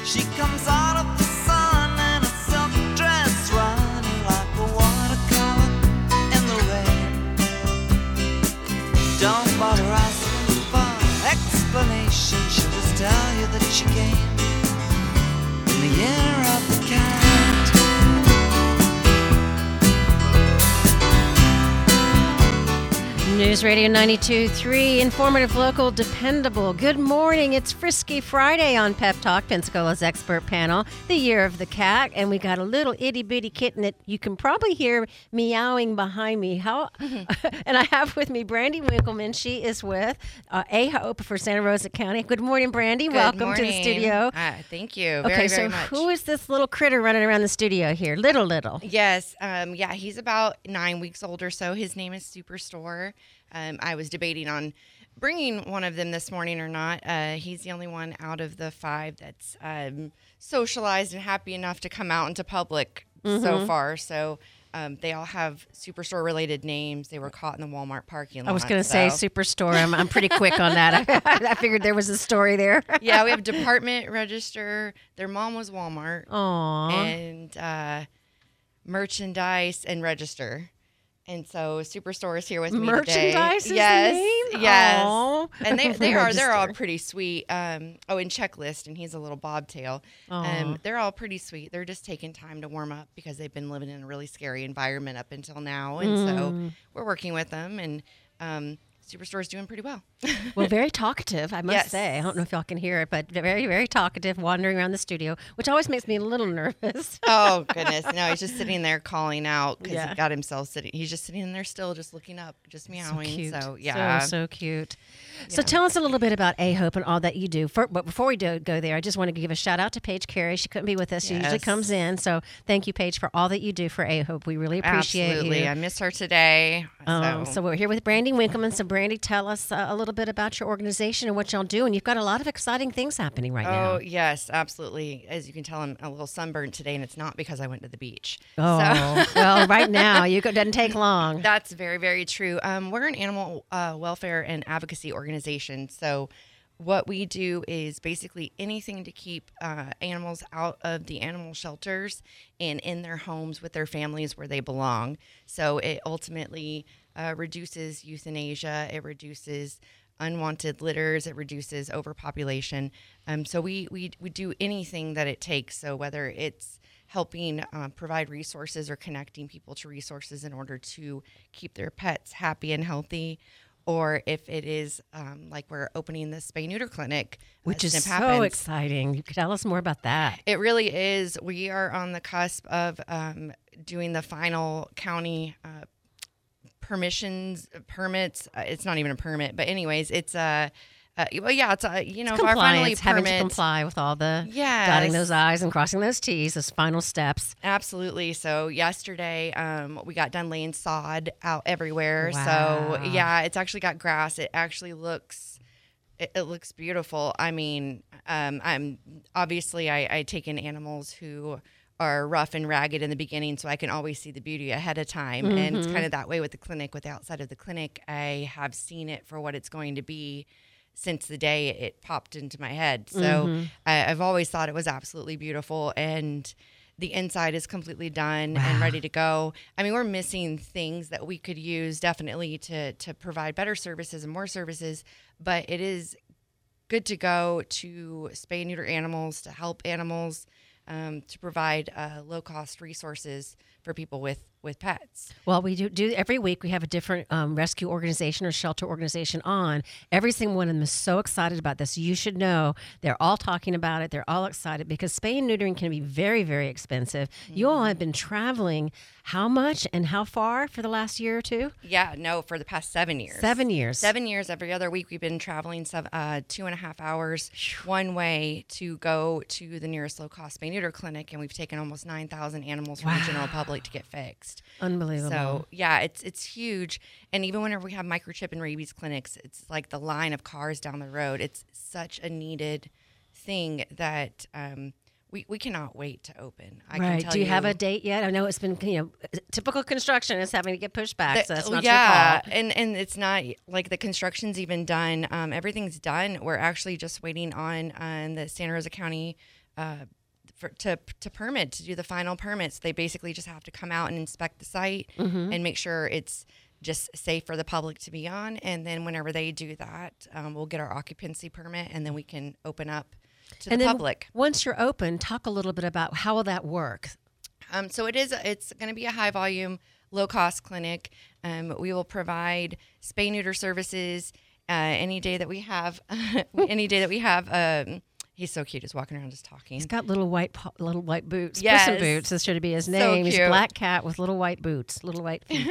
She comes out of the sun in a silk dress, running like a watercolor in the rain. Don't bother asking for explanation. She'll just tell you that she came in the year of the cat. News Radio 92.3, informative, local, dependable. Good morning. It's Frisky Friday on Pep Talk, Pensacola's expert panel, the year of the cat. And we got a little itty-bitty kitten that you can probably hear meowing behind me. And I have with me Brandy Winkleman. She is with A-Hope for Santa Rosa County. Good morning, Brandy. Welcome to the studio. Thank you very so much. Who is this little critter running around the studio here? Little. Yes. He's about 9 weeks old or so. His name is Superstore. I was debating on bringing one of them this morning or not. He's the only one out of the 5 that's socialized and happy enough to come out into public so far. So they all have Superstore related names. They were caught in the Walmart parking lot. I was going to say Superstore. I'm pretty quick on that. I figured there was a story there. Yeah, we have department, register. Their mom was Walmart. Aww. And merchandise and register. And so Superstore is here with me Merchandise today. Is the name? Yes. Aww. And they're all pretty sweet. And Checklist, and he's a little bobtail. They're all pretty sweet. They're just taking time to warm up because they've been living in a really scary environment up until now. And so we're working with them, and Superstore's doing pretty well. Well, very talkative, I must Yes. say. I don't know if y'all can hear it, but very, very talkative, wandering around the studio, which always makes me a little nervous. Oh, goodness. No, he's just sitting there calling out because Yeah. he got himself sitting. He's just sitting there still, just looking up, just meowing. So cute. So, yeah. So cute. So tell us a little bit about A-Hope and all that you do. But before we go there, I just want to give a shout out to Paige Carey. She couldn't be with us. She usually Yes. comes in. So thank you, Paige, for all that you do for A-Hope. We really appreciate Absolutely. you. I miss her today. So we're here with Brandy Winkleman. So Brandy, tell us a little bit about your organization and what y'all do. And you've got a lot of exciting things happening right now. Oh, yes, absolutely. As you can tell, I'm a little sunburned today, and it's not because I went to the beach. Oh, well, right now, it doesn't take long. That's very, very true. We're an animal welfare and advocacy organization. So what we do is basically anything to keep animals out of the animal shelters and in their homes with their families where they belong. So it ultimately reduces euthanasia. It reduces unwanted litters. It reduces overpopulation. So we do anything that it takes. So whether it's helping provide resources or connecting people to resources in order to keep their pets happy and healthy, or if it is like we're opening the spay-neuter clinic, Which is so happens. exciting. You could tell us more about that. It really is. We are on the cusp of doing the final county permits. It's not even a permit, but anyways, it's if our finally having to permit, comply with all the Yes. dotting those I's and crossing those T's, those final steps. Absolutely. So yesterday, we got done laying sod out everywhere. Wow. So yeah, it's actually got grass. It actually looks. It looks beautiful. I mean, I'm obviously I take in animals who are rough and ragged in the beginning, so I can always see the beauty ahead of time. And it's kind of that way with the clinic. With the outside of the clinic, I have seen it for what it's going to be since the day it popped into my head. So I've always thought it was absolutely beautiful, and the inside is completely done and ready to go. I mean, we're missing things that we could use definitely to provide better services and more services, but it is good to go to spay and neuter animals, to help animals, to provide low-cost resources for people with pets. Well, we do every week. We have a different rescue organization or shelter organization on. Every single one of them is so excited about this. You should know they're all talking about it. They're all excited because spay and neutering can be very, very expensive. You all have been traveling how much and how far for the last year or two? Yeah, no, for the past 7 years. 7 years. 7 years. Every other week we've been traveling 2.5 hours one way to go to the nearest low-cost spay neuter clinic, and we've taken almost 9,000 animals from the general public to get fixed. Unbelievable. So yeah, it's huge. And even whenever we have microchip and rabies clinics, it's like the line of cars down the road. It's such a needed thing that we cannot wait to open. I can tell Do you have a date yet? I know it's been, typical construction is having to get pushed back, so that's not your fault. And it's not like the construction's even done. Everything's done. We're actually just waiting on the Santa Rosa County to permit, to do the final permits. They basically just have to come out and inspect the site and make sure it's just safe for the public to be on. And then whenever they do that, we'll get our occupancy permit, and then we can open up to the public. Once you're open, talk a little bit about how will that work. So it's going to be a high volume, low cost clinic. We will provide spay neuter services any day that we have. He's so cute. He's walking around just talking. He's got little white boots. Yes. Puss in Boots. This should be his So name. He's cute. black cat with little white boots, little white feet.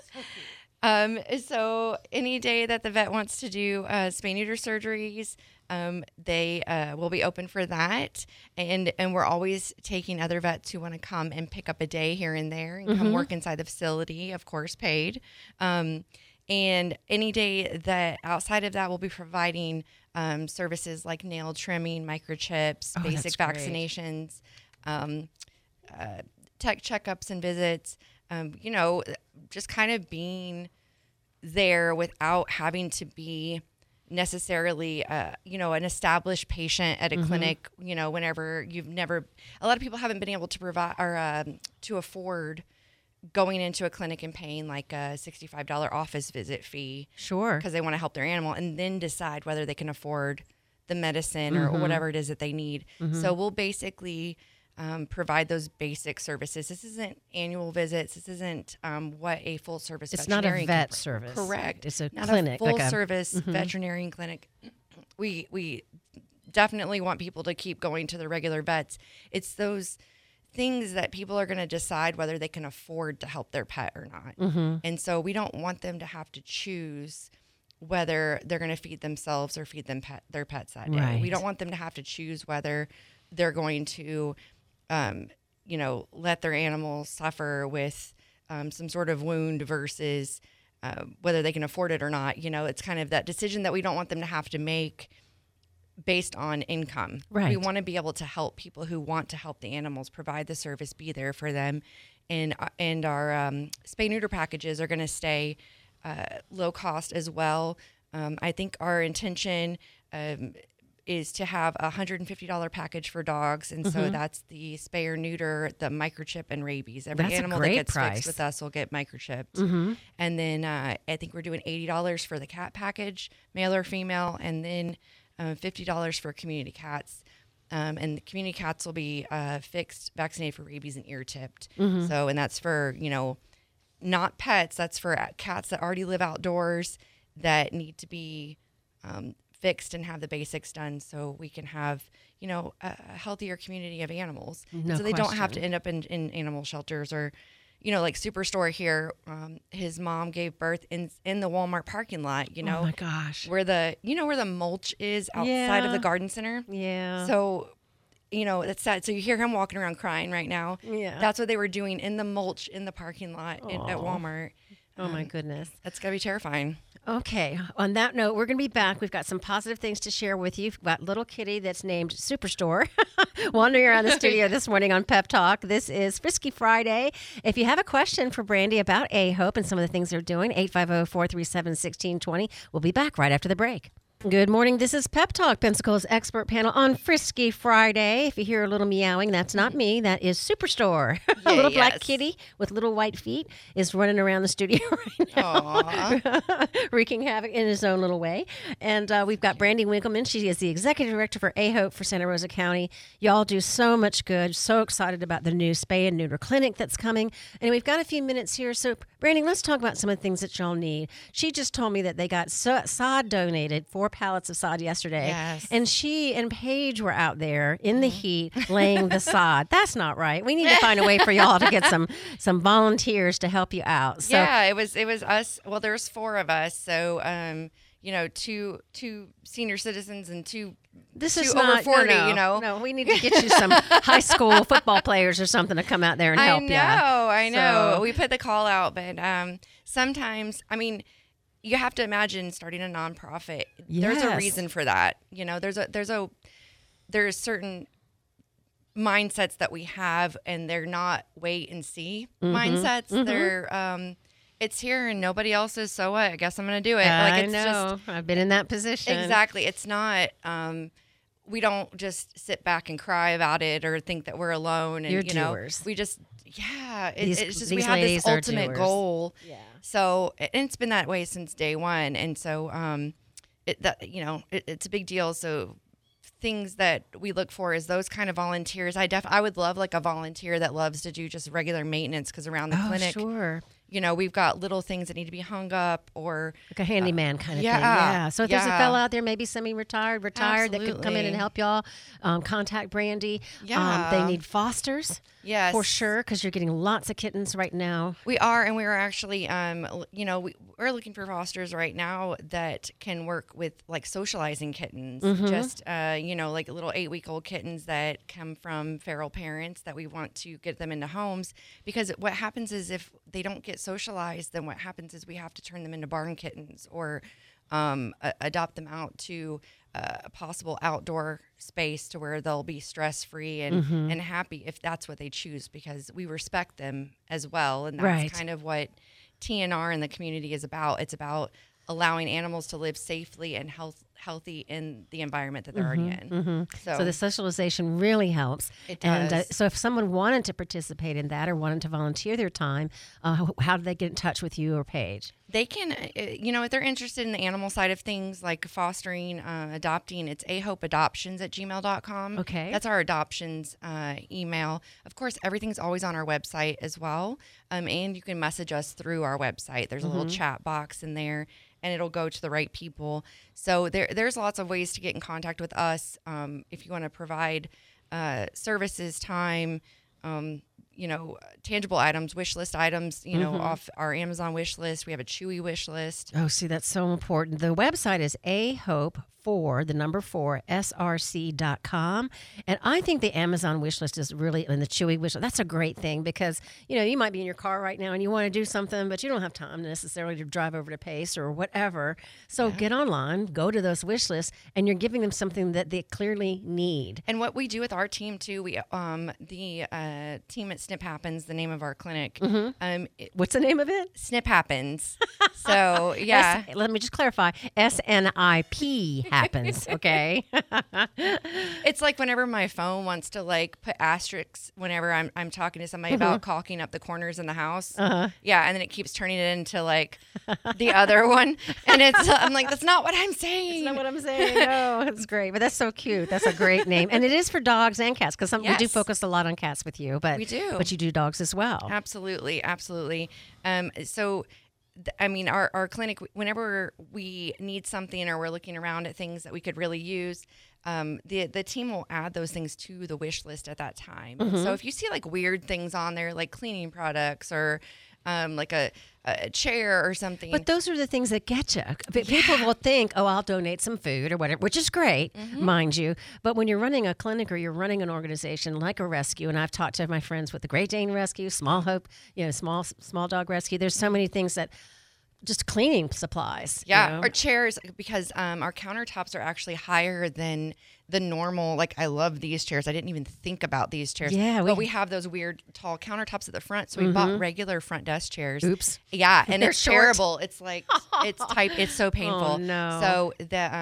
So any day that the vet wants to do spay neuter surgeries, they will be open for that. And we're always taking other vets who want to come and pick up a day here and there and come work inside the facility, of course, paid. And any day that outside of that, we'll be providing services like nail trimming, microchips, basic vaccinations, tech checkups and visits, just kind of being there without having to be necessarily, an established patient at a clinic, whenever a lot of people haven't been able to provide or to afford going into a clinic and paying like a $65 office visit fee. Sure. Because they want to help their animal and then decide whether they can afford the medicine or whatever it is that they need. So we'll basically provide those basic services. This isn't annual visits. This isn't what a full service It's not veterinarian a vet can service. Correct. It's a not clinic. a full like service veterinarian clinic. We definitely want people to keep going to the regular vets. It's those things that people are going to decide whether they can afford to help their pet or not. And so we don't want them to have to choose whether they're going to feed themselves or feed their pets that day. Right. We don't want them to have to choose whether they're going to, let their animals suffer with some sort of wound versus whether they can afford it or not. It's kind of that decision that we don't want them to have to make based on income. Right. We want to be able to help people who want to help the animals, provide the service, be there for them. And our spay neuter packages are going to stay low cost as well. I think our intention is to have a $150 package for dogs. And so that's the spay or neuter, the microchip, and rabies. Every That's a animal that great gets price. fixed with us will get microchipped. And then I think we're doing $80 for the cat package, male or female, and then $50 for community cats. And the community cats will be fixed, vaccinated for rabies, and ear tipped. So, and that's for, not pets. That's for cats that already live outdoors that need to be fixed and have the basics done so we can have, a healthier community of animals. No so they don't have to question. end up in animal shelters or, like Superstore here. His mom gave birth in the Walmart parking lot, Oh my gosh. where the mulch is outside of the Yeah. garden center. Yeah. So, that's sad. So you hear him walking around crying right now. Yeah. That's what they were doing in the mulch in the parking lot at Walmart. Oh my goodness. That's gotta be terrifying. Okay. On that note, we're going to be back. We've got some positive things to share with you. We've got little kitty that's named Superstore wandering around the studio this morning on Pep Talk. This is Frisky Friday. If you have a question for Brandy about A-Hope and some of the things they're doing, 850-437-1620. We'll be back right after the break. Good morning. This is Pep Talk, Pensacola's expert panel on Frisky Friday. If you hear a little meowing, that's not me. That is Superstore. A little black kitty with little white feet is running around the studio right now, wreaking havoc in his own little way. And we've got Brandy Winkleman. She is the executive director for A-Hope for Santa Rosa County. Y'all do so much good. So excited about the new spay and neuter clinic that's coming. And we've got a few minutes here. So, Brandy, let's talk about some of the things that y'all need. She just told me that they got sod donated, 4 pallets of sod yesterday. Yes. And she and Paige were out there in the heat laying the sod. That's not right. We need to find a way for y'all to get some volunteers to help you out. So, yeah, it was us. Well, there's 4 of us. So, two senior citizens and two this two is over not 40, No, we need to get you some high school football players or something to come out there and help you. I know. So- We put the call out, but sometimes, you have to imagine starting a nonprofit. There's a Yes. reason for that. There's certain mindsets that we have, and they're not wait and see mindsets. They're it's here and nobody else is. So what? I guess I'm going to do it. I It's know. I've been in that position. Exactly. It's not we don't just sit back and cry about it or think that we're alone. And, You're you know, doers. we just, These it's just, we have ladies this are ultimate doers. goal. Yeah. So, and it's been that way since day one. And so, it's a big deal. So things that we look for is those kind of volunteers. I would love like a volunteer that loves to do just regular maintenance, because around the clinic, Sure. you know, we've got little things that need to be hung up or Like a handyman kind of yeah, thing. Yeah. So if there's a yeah. fella out there, maybe semi-retired, retired, that could come in and Absolutely. help y'all, contact Brandy. Yeah. They need fosters. Yes. For sure, because you're getting lots of kittens right now. We are, and we are actually, we're looking for fosters right now that can work with like socializing kittens, just, like little 8-week-old kittens that come from feral parents that we want to get them into homes. Because what happens is if they don't get socialized, then what happens is we have to turn them into barn kittens or adopt them out to a possible outdoor space to where they'll be stress-free and happy if that's what they choose, because we respect them as well. And that's Right. kind of what TNR and the community is about. It's about allowing animals to live safely and healthy in the environment that they're already in. So the socialization really helps. It And does. so if someone wanted to participate in that or wanted to volunteer their time, how do they get in touch with you or Paige? They can, if they're interested in the animal side of things, like fostering, adopting, it's ahopeadoptions@gmail.com. Okay. That's our adoptions email. Of course, everything's always on our website as well. And you can message us through our website. There's a little chat box in there, and it'll go to the right people. So there's lots of ways to get in contact with us. If you want to provide services, time, tangible items, wish list items, off our Amazon wish list. We have a Chewy wish list. Oh, see, that's so important. The website is ahope4src.com. And I think the Amazon wish list is really, and the Chewy wish list, that's a great thing because, you might be in your car right now and you want to do something, but you don't have time necessarily to drive over to Pace or whatever. So get online, go to those wish lists, and you're giving them something that they clearly need. And what we do with our team too, we the team at Snip Happens, the name of our clinic. What's the name of it? Snip Happens. So yeah, Let me just clarify. SNIP happens, okay? it's like whenever my phone wants to like put asterisks whenever I'm talking to somebody about caulking up the corners in the house. Yeah, and then it keeps turning it into like the other one, and I'm like, that's not what I'm saying. That's not what I'm saying. No, it's great. But that's so cute. That's a great name. And it is for dogs and cats because we do Yes. focus a lot on cats with you. But We do. But you do dogs as well. Absolutely. Our clinic, whenever we need something or we're looking around at things that we could really use, the team will add those things to the wish list at that time. So if you see like weird things on there, like cleaning products or like a chair or something. But those are the things that get you. People will think, oh, I'll donate some food or whatever, which is great, mind you. But when you're running a clinic or you're running an organization like a rescue, and I've talked to my friends with the Great Dane Rescue, Small Hope, small dog rescue. There's so many things that just cleaning supplies. Yeah, or chairs, because our countertops are actually higher than the normal. Like, I love these chairs. I didn't even think about these chairs. Yeah, but we have those weird tall countertops at the front, so we bought regular front desk chairs. Oops. Yeah, and They're it's short. terrible. It's like it's so painful. Oh, no. So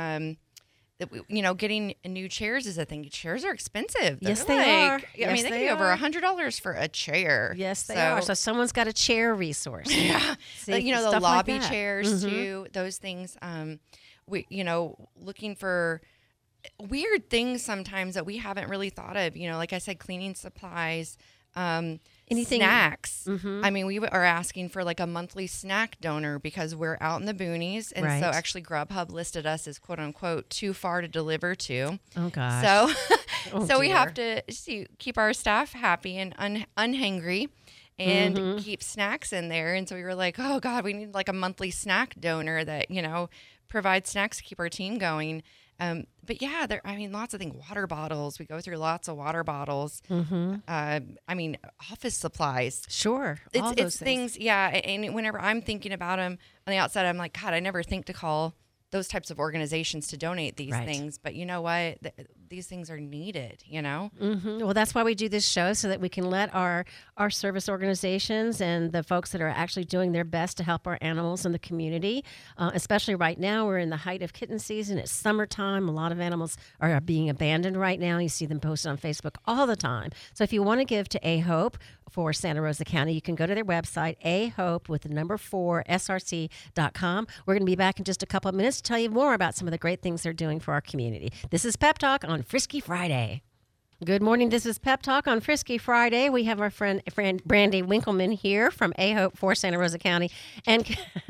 getting new chairs is a thing. Chairs are expensive. Yes, They're they are. They Yes, can they be over are. $100 for a chair. Yes, they are. So someone's got a chair resource. Yeah, See, the stuff like lobby that. chairs too. Those things. We looking for weird things sometimes that we haven't really thought of. Like I said, cleaning supplies. Anything- snacks. I mean, we are asking for like a monthly snack donor because we're out in the boonies, and Right. so actually Grubhub listed us as "quote unquote" too far to deliver to. Oh, gosh. So, Oh, so we dear. have to keep our staff happy and unhangry, and keep snacks in there. And so we were like, oh God, we need like a monthly snack donor that provides snacks to keep our team going. But yeah, lots of things. Water bottles. We go through lots of water bottles. Office supplies. Sure. All those It's things. Yeah. And whenever I'm thinking about them on the outside, I'm like, God, I never think to call those types of organizations to donate these Right. things. But you know what? these things are needed, you know? Well, that's why we do this show, so that we can let our service organizations and the folks that are actually doing their best to help our animals in the community, especially right now. We're in the height of kitten season. It's summertime. A lot of animals are being abandoned right now. You see them posted on Facebook all the time. So if you want to give to A-Hope for Santa Rosa County, you can go to their website, AHOPE with the number 4 SRC.com. We're going to be back in just a couple of minutes to tell you more about some of the great things they're doing for our community. This is Pep Talk on Frisky Friday. Good morning. This is Pep Talk on Frisky Friday. We have our friend Brandy Winkleman here from A-Hope for Santa Rosa County, and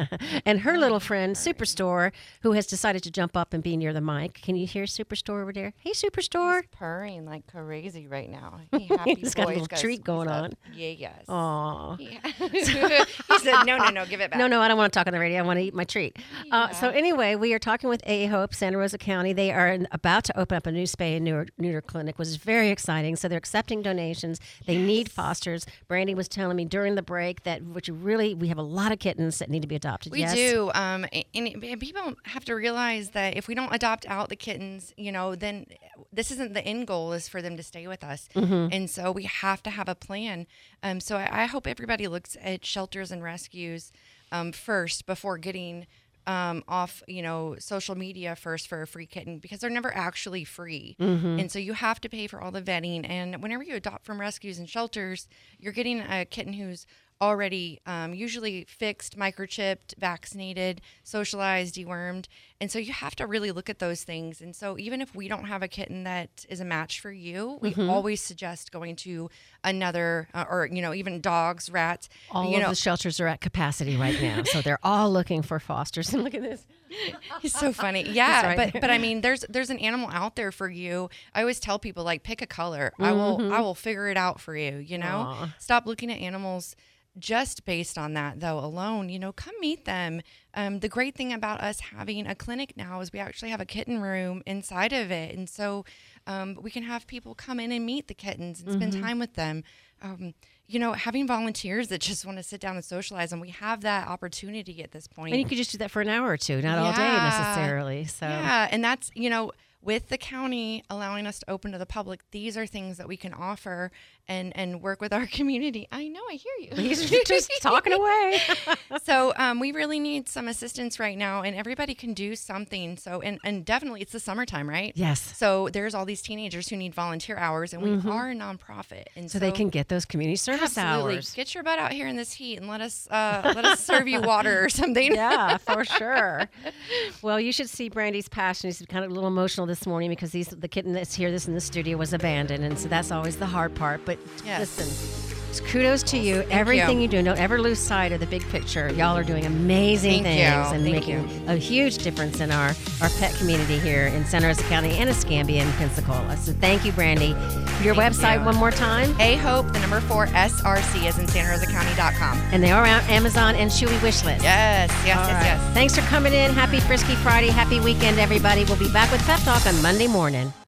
her little friend Superstore, who has decided to jump up and be near the mic. Can you hear Superstore over there? Hey, Superstore. He's purring like crazy right now. Happy He's got a little treat going on. Yeah, yes. Aw. Yeah. He said, no, give it back. No, I don't want to talk on the radio. I want to eat my treat. So anyway, we are talking with A-Hope, Santa Rosa County. They are about to open up a new spay and neuter clinic, which is very exciting. So they're accepting donations. They need fosters. Brandy was telling me during the break that we have a lot of kittens that need to be adopted. We do. And people have to realize that if we don't adopt out the kittens, then this isn't the end goal, is for them to stay with us. And so we have to have a plan. So I hope everybody looks at shelters and rescues first before getting off, social media first for a free kitten, because they're never actually free. And so you have to pay for all the vetting. And whenever you adopt from rescues and shelters, you're getting a kitten who's already usually fixed, microchipped, vaccinated, socialized, dewormed. And so you have to really look at those things. And so even if we don't have a kitten that is a match for you, we always suggest going to another, or even dogs, rats. All of the shelters are at capacity right now. So they're all looking for fosters. And look at this. He's so funny. Yeah, right. but I mean, there's an animal out there for you. I always tell people, like, pick a color. I will figure it out for you, Aww. Stop looking at animals just based on that, though, alone. Come meet them. The great thing about us having a clinic now is we actually have a kitten room inside of it. And so we can have people come in and meet the kittens and spend time with them. Having volunteers that just want to sit down and socialize, and we have that opportunity at this point. And you could just do that for an hour or two, not all day necessarily. So yeah, and that's, with the county allowing us to open to the public, these are things that we can offer and work with our community. I know, I hear you. He's just talking away. So we really need some assistance right now, and everybody can do something. So, and definitely it's the summertime, right? Yes. So there's all these teenagers who need volunteer hours, and we are a nonprofit. And so they can get those community service hours. Get your butt out here in this heat and let us serve you water or something. Yeah, for sure. Well, you should see Brandy's passion. She's kind of a little emotional this morning because the kitten that's here, this in the studio, was abandoned, and so that's always the hard part. But listen, kudos to you. Everything you do, and don't ever lose sight of the big picture. Y'all are doing amazing things and making a huge difference in our pet community here in Santa Rosa County and Escambia and Pensacola. So thank you, Brandy. Your website one more time. AHOPE, the number 4 SRC, as in SantaRosaCounty.com. And they are on Amazon and Chewy Wishlist. Yes. Thanks for coming in. Happy Frisky Friday. Happy weekend, everybody. We'll be back with Pep Talk on Monday morning.